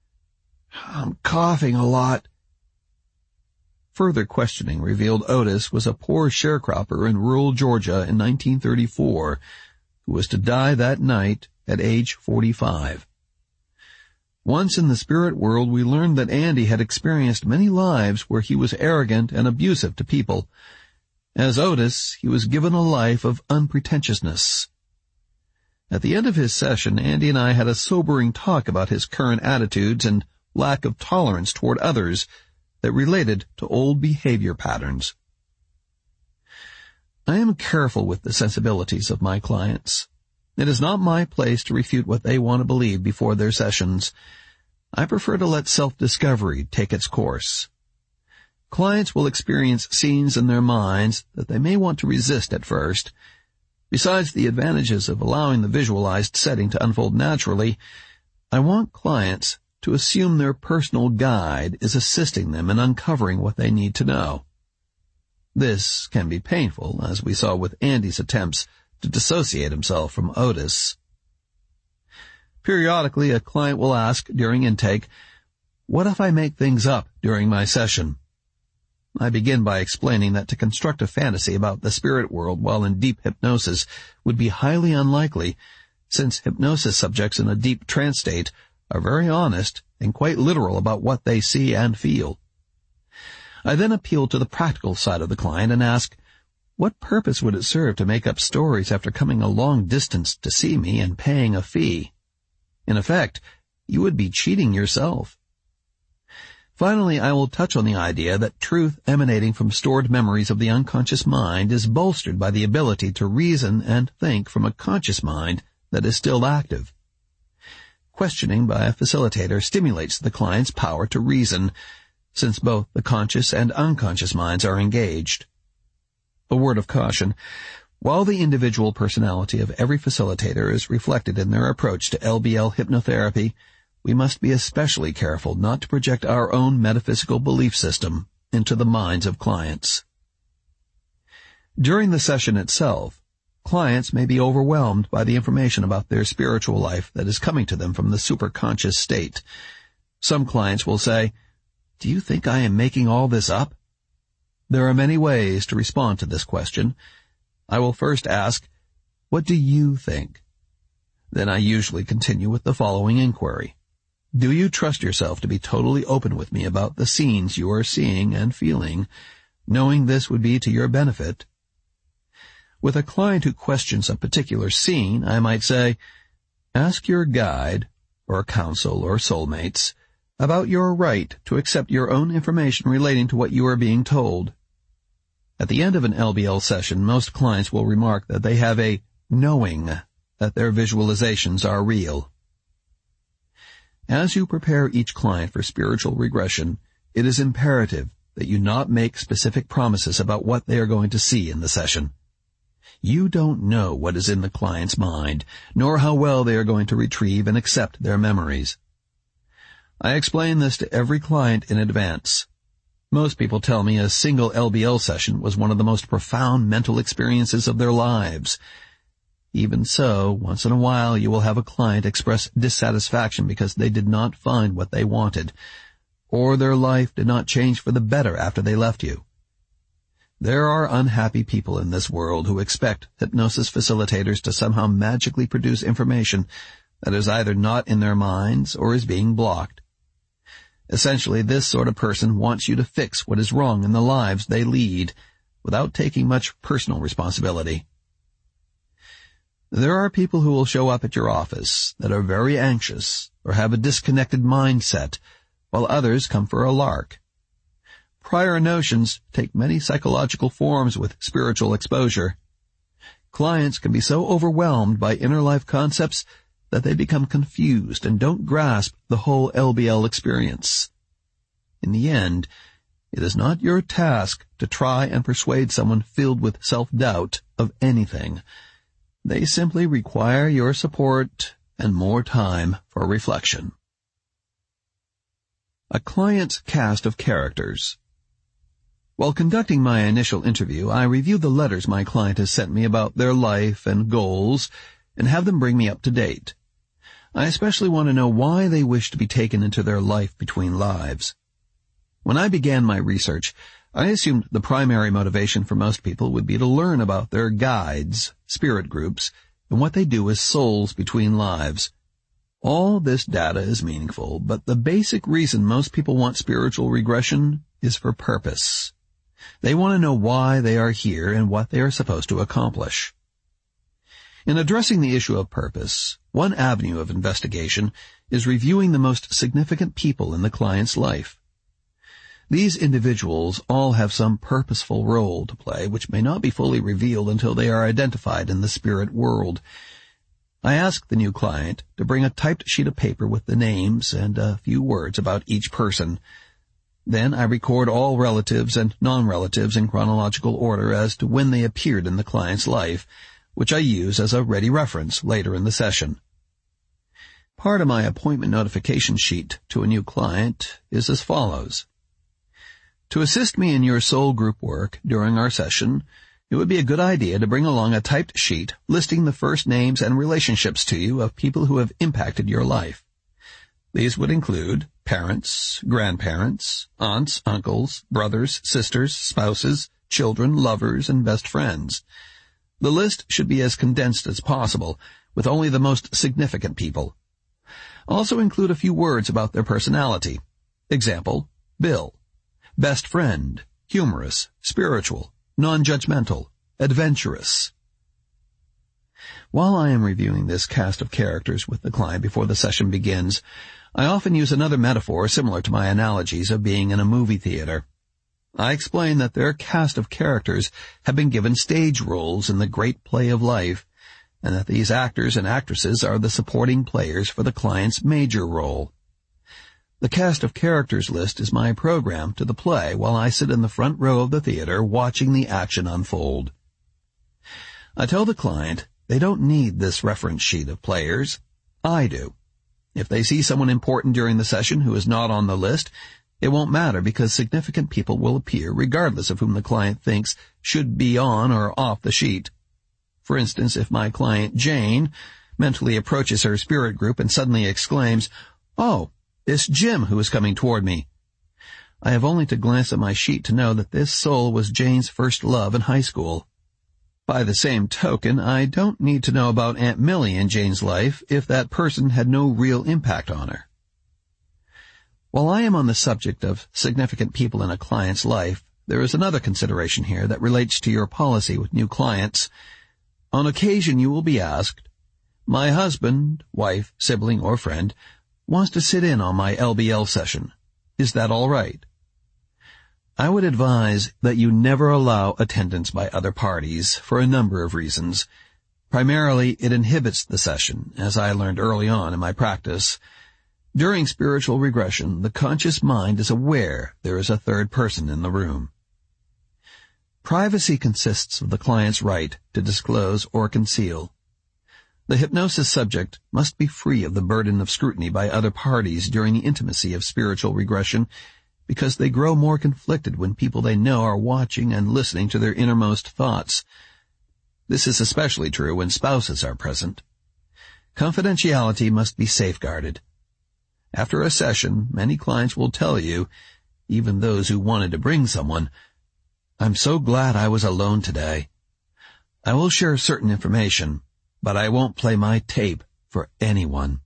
I'm coughing a lot." Further questioning revealed Otis was a poor sharecropper in rural Georgia in 1934, who was to die that night at age 45. Once in the spirit world, we learned that Andy had experienced many lives where he was arrogant and abusive to people. As Otis, he was given a life of unpretentiousness. At the end of his session, Andy and I had a sobering talk about his current attitudes and lack of tolerance toward others that related to old behavior patterns. I am careful with the sensibilities of my clients. It is not my place to refute what they want to believe before their sessions. I prefer to let self-discovery take its course. Clients will experience scenes in their minds that they may want to resist at first. Besides the advantages of allowing the visualized setting to unfold naturally, I want clients to assume their personal guide is assisting them in uncovering what they need to know. This can be painful, as we saw with Andy's attempts to dissociate himself from Otis. Periodically, a client will ask during intake, "What if I make things up during my session?" I begin by explaining that to construct a fantasy about the spirit world while in deep hypnosis would be highly unlikely, since hypnosis subjects in a deep trance state are very honest and quite literal about what they see and feel. I then appeal to the practical side of the client and ask, what purpose would it serve to make up stories after coming a long distance to see me and paying a fee? In effect, you would be cheating yourself. Finally, I will touch on the idea that truth emanating from stored memories of the unconscious mind is bolstered by the ability to reason and think from a conscious mind that is still active. Questioning by a facilitator stimulates the client's power to reason, since both the conscious and unconscious minds are engaged. A word of caution. While the individual personality of every facilitator is reflected in their approach to LBL hypnotherapy, we must be especially careful not to project our own metaphysical belief system into the minds of clients. During the session itself, clients may be overwhelmed by the information about their spiritual life that is coming to them from the superconscious state. Some clients will say, "Do you think I am making all this up?" There are many ways to respond to this question. I will first ask, "What do you think?" Then I usually continue with the following inquiry. Do you trust yourself to be totally open with me about the scenes you are seeing and feeling, knowing this would be to your benefit? With a client who questions a particular scene, I might say, ask your guide, or counsel, or soulmates about your right to accept your own information relating to what you are being told. At the end of an LBL session, most clients will remark that they have a knowing that their visualizations are real. As you prepare each client for spiritual regression, it is imperative that you not make specific promises about what they are going to see in the session. You don't know what is in the client's mind, nor how well they are going to retrieve and accept their memories. I explain this to every client in advance. Most people tell me a single LBL session was one of the most profound mental experiences of their lives. Even so, once in a while you will have a client express dissatisfaction because they did not find what they wanted, or their life did not change for the better after they left you. There are unhappy people in this world who expect hypnosis facilitators to somehow magically produce information that is either not in their minds or is being blocked. Essentially, this sort of person wants you to fix what is wrong in the lives they lead, without taking much personal responsibility. There are people who will show up at your office that are very anxious or have a disconnected mindset, while others come for a lark. Prior notions take many psychological forms with spiritual exposure. Clients can be so overwhelmed by inner life concepts that they become confused and don't grasp the whole LBL experience. In the end, it is not your task to try and persuade someone filled with self-doubt of anything. They simply require your support and more time for reflection. A client's cast of characters. While conducting my initial interview, I review the letters my client has sent me about their life and goals and have them bring me up to date. I especially want to know why they wish to be taken into their life between lives. When I began my research, I assumed the primary motivation for most people would be to learn about their guides, spirit groups, and what they do as souls between lives. All this data is meaningful, but the basic reason most people want spiritual regression is for purpose. They want to know why they are here and what they are supposed to accomplish. In addressing the issue of purpose, one avenue of investigation is reviewing the most significant people in the client's life. These individuals all have some purposeful role to play, which may not be fully revealed until they are identified in the spirit world. I ask the new client to bring a typed sheet of paper with the names and a few words about each person. Then I record all relatives and non-relatives in chronological order as to when they appeared in the client's life, which I use as a ready reference later in the session. Part of my appointment notification sheet to a new client is as follows. To assist me in your soul group work during our session, it would be a good idea to bring along a typed sheet listing the first names and relationships to you of people who have impacted your life. These would include parents, grandparents, aunts, uncles, brothers, sisters, spouses, children, lovers, and best friends. The list should be as condensed as possible, with only the most significant people. Also include a few words about their personality. Example, Bill. Best friend, humorous, spiritual, non-judgmental, adventurous. While I am reviewing this cast of characters with the client before the session begins, I often use another metaphor similar to my analogies of being in a movie theater. I explain that their cast of characters have been given stage roles in the great play of life, and that these actors and actresses are the supporting players for the client's major role. The cast of characters list is my program to the play while I sit in the front row of the theater watching the action unfold. I tell the client they don't need this reference sheet of players. I do. If they see someone important during the session who is not on the list, it won't matter because significant people will appear regardless of whom the client thinks should be on or off the sheet. For instance, if my client Jane mentally approaches her spirit group and suddenly exclaims, "Oh, it's Jim who is coming toward me," I have only to glance at my sheet to know that this soul was Jane's first love in high school. By the same token, I don't need to know about Aunt Millie in Jane's life if that person had no real impact on her. While I am on the subject of significant people in a client's life, there is another consideration here that relates to your policy with new clients. On occasion you will be asked, "My husband, wife, sibling, or friend wants to sit in on my LBL session. Is that all right?" I would advise that you never allow attendance by other parties for a number of reasons. Primarily, it inhibits the session, as I learned early on in my practice. During spiritual regression, the conscious mind is aware there is a third person in the room. Privacy consists of the client's right to disclose or conceal. The hypnosis subject must be free of the burden of scrutiny by other parties during the intimacy of spiritual regression, because they grow more conflicted when people they know are watching and listening to their innermost thoughts. This is especially true when spouses are present. Confidentiality must be safeguarded. After a session, many clients will tell you, even those who wanted to bring someone, "I'm so glad I was alone today. I will share certain information, but I won't play my tape for anyone."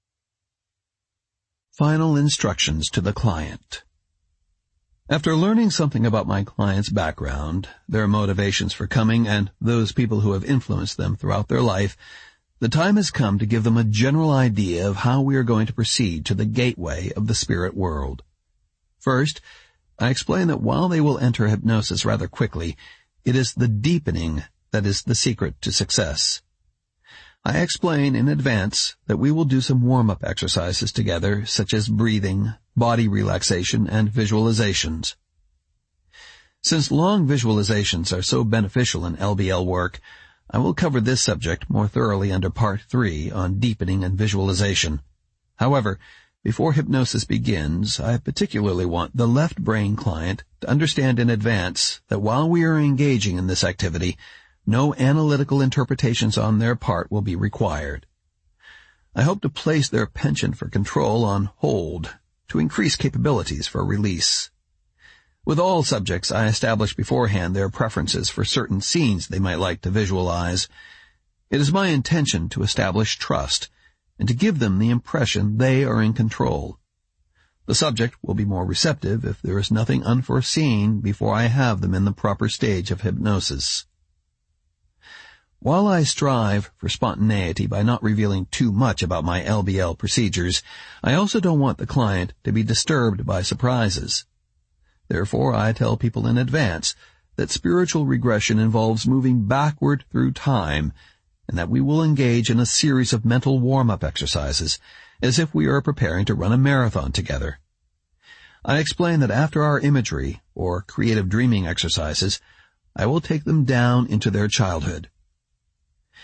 Final instructions to the client. After learning something about my client's background, their motivations for coming, and those people who have influenced them throughout their life, the time has come to give them a general idea of how we are going to proceed to the gateway of the spirit world. First, I explain that while they will enter hypnosis rather quickly, it is the deepening that is the secret to success. I explain in advance that we will do some warm-up exercises together, such as breathing, body relaxation, and visualizations. Since long visualizations are so beneficial in LBL work, I will cover this subject more thoroughly under Part 3 on deepening and visualization. However, before hypnosis begins, I particularly want the left brain client to understand in advance that while we are engaging in this activity, no analytical interpretations on their part will be required. I hope to place their penchant for control on hold to increase capabilities for release. With all subjects, I establish beforehand their preferences for certain scenes they might like to visualize. It is my intention to establish trust and to give them the impression they are in control. The subject will be more receptive if there is nothing unforeseen before I have them in the proper stage of hypnosis. While I strive for spontaneity by not revealing too much about my LBL procedures, I also don't want the client to be disturbed by surprises. Therefore, I tell people in advance that spiritual regression involves moving backward through time, and that we will engage in a series of mental warm-up exercises, as if we are preparing to run a marathon together. I explain that after our imagery, or creative dreaming exercises, I will take them down into their childhood.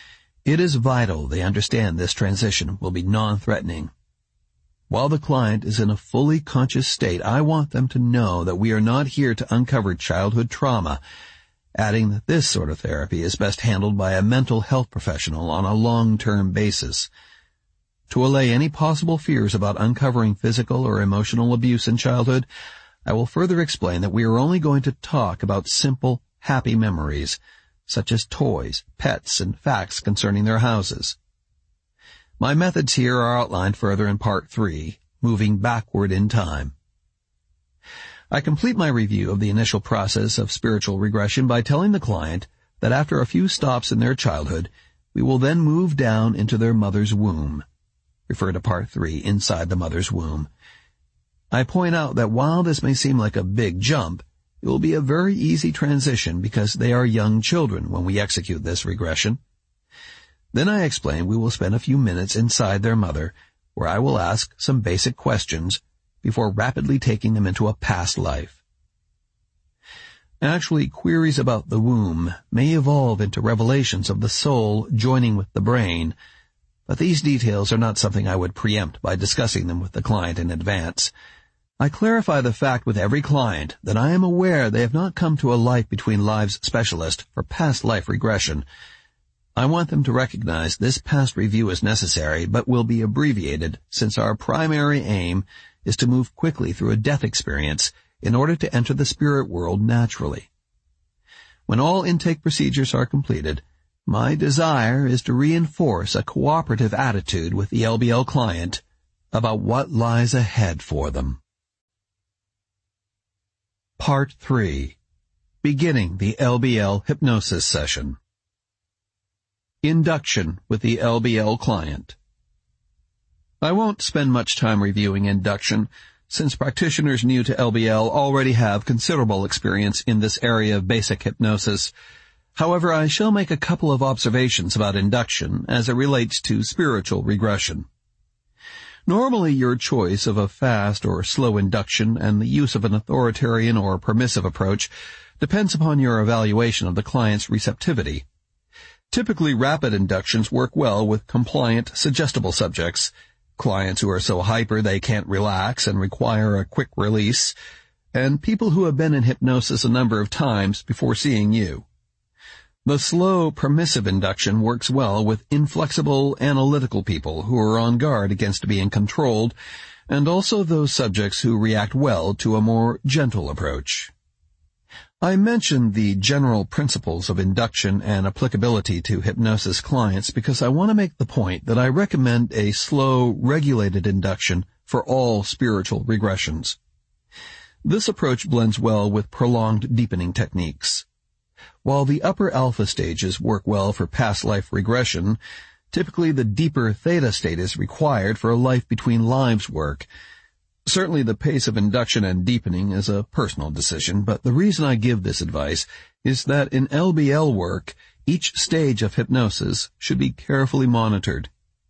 It is vital they understand this transition will be non-threatening. While the client is in a fully conscious state, I want them to know that we are not here to uncover childhood trauma, adding that this sort of therapy is best handled by a mental health professional on a long-term basis. To allay any possible fears about uncovering physical or emotional abuse in childhood, I will further explain that we are only going to talk about simple, happy memories, such as toys, pets, and facts concerning their houses. My methods here are outlined further in Part 3, moving backward in time. I complete my review of the initial process of spiritual regression by telling the client that after a few stops in their childhood, we will then move down into their mother's womb. Refer to Part 3, Inside the Mother's Womb. I point out that while this may seem like a big jump, it will be a very easy transition because they are young children when we execute this regression. Then I explain we will spend a few minutes inside their mother, where I will ask some basic questions before rapidly taking them into a past life. Actually, queries about the womb may evolve into revelations of the soul joining with the brain, but these details are not something I would preempt by discussing them with the client in advance. I clarify the fact with every client that I am aware they have not come to a life between lives specialist for past life regression. I want them to recognize this past review is necessary, but will be abbreviated since our primary aim is to move quickly through a death experience in order to enter the spirit world naturally. When all intake procedures are completed, my desire is to reinforce a cooperative attitude with the LBL client about what lies ahead for them. Part 3. Beginning the LBL hypnosis session. Induction with the LBL client. I won't spend much time reviewing induction, since practitioners new to LBL already have considerable experience in this area of basic hypnosis. However, I shall make a couple of observations about induction as it relates to spiritual regression. Normally, your choice of a fast or slow induction and the use of an authoritarian or permissive approach depends upon your evaluation of the client's receptivity. Typically, rapid inductions work well with compliant, suggestible subjects, clients who are so hyper they can't relax and require a quick release, and people who have been in hypnosis a number of times before seeing you. The slow, permissive induction works well with inflexible, analytical people who are on guard against being controlled, and also those subjects who react well to a more gentle approach. I mentioned the general principles of induction and applicability to hypnosis clients because I want to make the point that I recommend a slow, regulated induction for all spiritual regressions. This approach blends well with prolonged deepening techniques. While the upper alpha stages work well for past life regression, typically the deeper theta state is required for a life between lives work. Certainly the pace of induction and deepening is a personal decision, but the reason I give this advice is that in LBL work, each stage of hypnosis should be carefully monitored.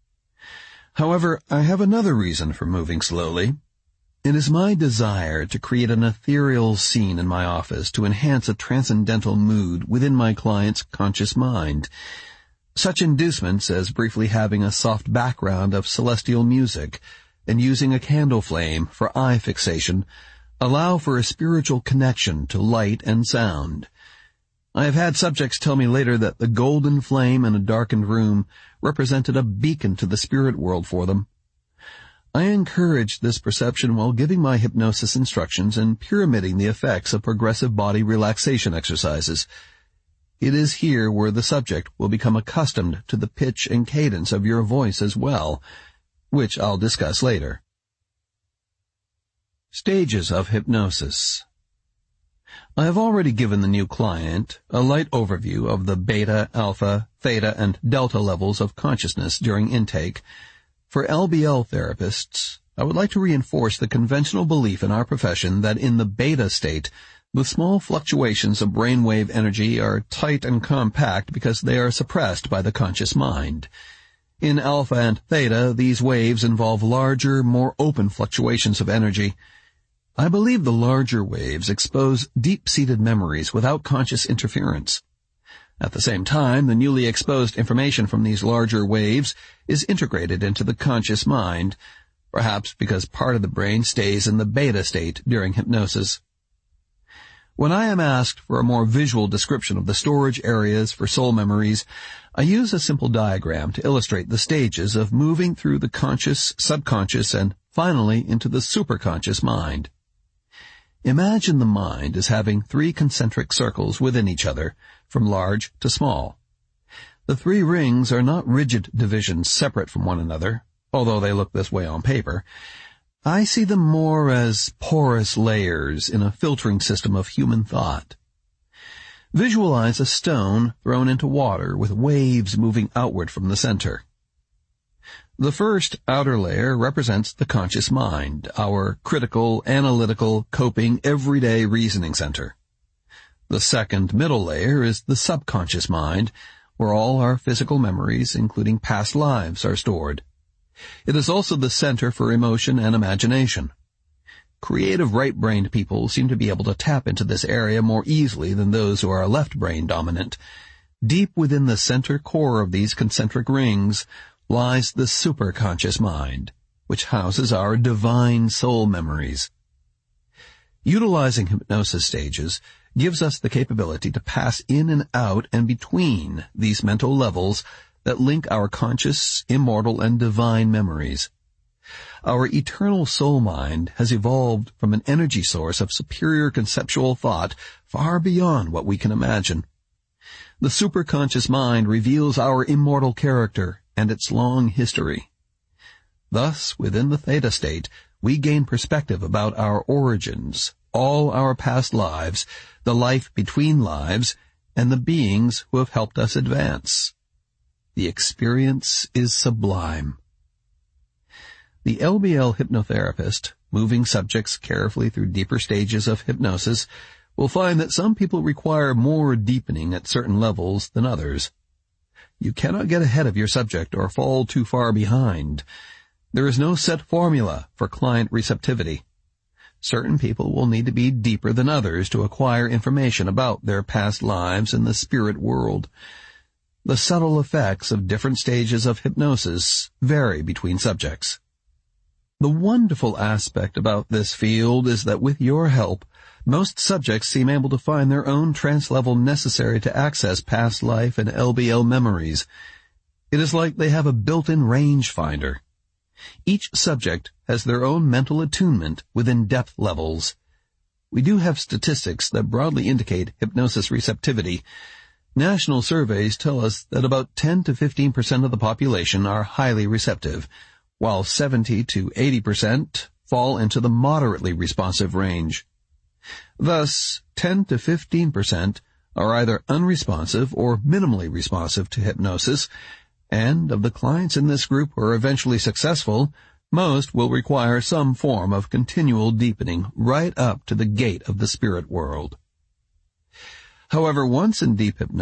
However, I have another reason for moving slowly. It is my desire to create an ethereal scene in my office to enhance a transcendental mood within my client's conscious mind. Such inducements as briefly having a soft background of celestial music and using a candle flame for eye fixation allow for a spiritual connection to light and sound. I have had subjects tell me later that the golden flame in a darkened room represented a beacon to the spirit world for them. I encourage this perception while giving my hypnosis instructions and pyramiding the effects of progressive body relaxation exercises. It is here where the subject will become accustomed to the pitch and cadence of your voice as well, which I'll discuss later. Stages of hypnosis. I have already given the new client a light overview of the beta, alpha, theta, and delta levels of consciousness during intake. For LBL therapists, I would like to reinforce the conventional belief in our profession that in the beta state, the small fluctuations of brainwave energy are tight and compact because they are suppressed by the conscious mind. In alpha and theta, these waves involve larger, more open fluctuations of energy. I believe the larger waves expose deep-seated memories without conscious interference. At the same time, the newly exposed information from these larger waves is integrated into the conscious mind, perhaps because part of the brain stays in the beta state during hypnosis. When I am asked for a more visual description of the storage areas for soul memories, I use a simple diagram to illustrate the stages of moving through the conscious, subconscious, and finally into the superconscious mind. Imagine the mind as having 3 concentric circles within each other, from large to small. The 3 rings are not rigid divisions separate from one another, although they look this way on paper. I see them more as porous layers in a filtering system of human thought. Visualize a stone thrown into water with waves moving outward from the center. The first outer layer represents the conscious mind, our critical, analytical, coping, everyday reasoning center. The second middle layer is the subconscious mind, where all our physical memories, including past lives, are stored. It is also the center for emotion and imagination. Creative right-brained people seem to be able to tap into this area more easily than those who are left-brain dominant. Deep within the center core of these concentric rings lies the superconscious mind, which houses our divine soul memories. Utilizing hypnosis stages gives us the capability to pass in and out and between these mental levels that link our conscious, immortal, and divine memories. Our eternal soul mind has evolved from an energy source of superior conceptual thought far beyond what we can imagine. The superconscious mind reveals our immortal character and its long history. Thus, within the theta state, we gain perspective about our origins, all our past lives, the life between lives, and the beings who have helped us advance. The experience is sublime. The LBL hypnotherapist, moving subjects carefully through deeper stages of hypnosis, will find that some people require more deepening at certain levels than others. You cannot get ahead of your subject or fall too far behind. There is no set formula for client receptivity. Certain people will need to be deeper than others to acquire information about their past lives in the spirit world. The subtle effects of different stages of hypnosis vary between subjects. The wonderful aspect about this field is that with your help, most subjects seem able to find their own trance level necessary to access past life and LBL memories. It is like they have a built-in rangefinder. Each subject has their own mental attunement within depth levels. We do have statistics that broadly indicate hypnosis receptivity. National surveys tell us that about 10 to 15% of the population are highly receptive, while 70 to 80% fall into the moderately responsive range. Thus, 10 to 15% are either unresponsive or minimally responsive to hypnosis, and of the clients in this group who are eventually successful, most will require some form of continual deepening right up to the gate of the spirit world. However, once in deep hypnosis,